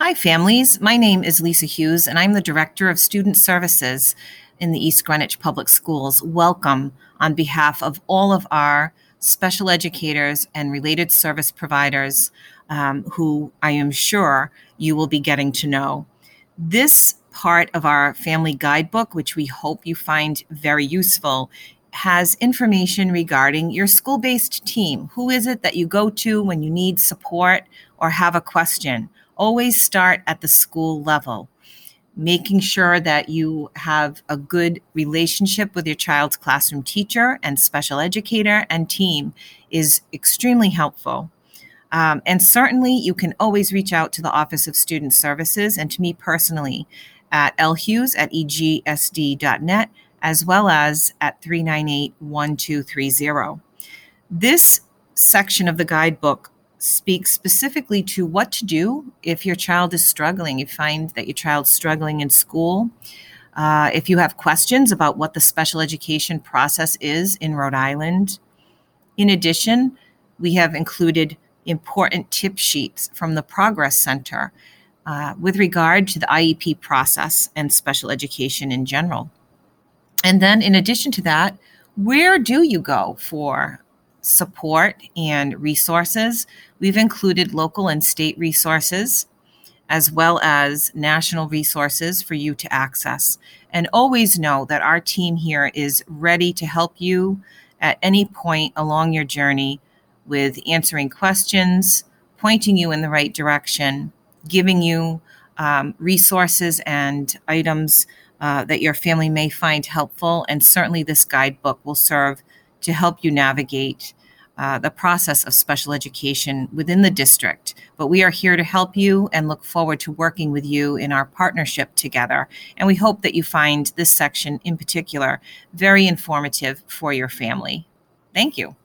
Hi, families. My name is Lisa Hughes, and I'm the Director of Student Services in the East Greenwich Public Schools. Welcome on behalf of all of our special educators and related service providers who I am sure you will be getting to know. This part of our family guidebook, which we hope you find very useful, has information regarding your school-based team. Who is it that you go to when you need support or have a question? Always start at the school level. Making sure that you have a good relationship with your child's classroom teacher and special educator and team is extremely helpful. And certainly, you can always reach out to the Office of Student Services and to me personally at lhughes@egsd.net, as well as at 398-1230. This section of the guidebook speaks specifically to what to do if your child is struggling. You find that your child's struggling in school. If you have questions about what the special education process is in Rhode Island. In addition, we have included important tip sheets from the Progress Center with regard to the IEP process and special education in general. And then in addition to that, where do you go for support and resources? We've included local and state resources, as well as national resources for you to access. And always know that our team here is ready to help you at any point along your journey with answering questions, pointing you in the right direction, giving you resources and items that your family may find helpful. And certainly this guidebook will serve to help you navigate the process of special education within the district. But we are here to help you and look forward to working with you in our partnership together. And we hope that you find this section in particular very informative for your family. Thank you.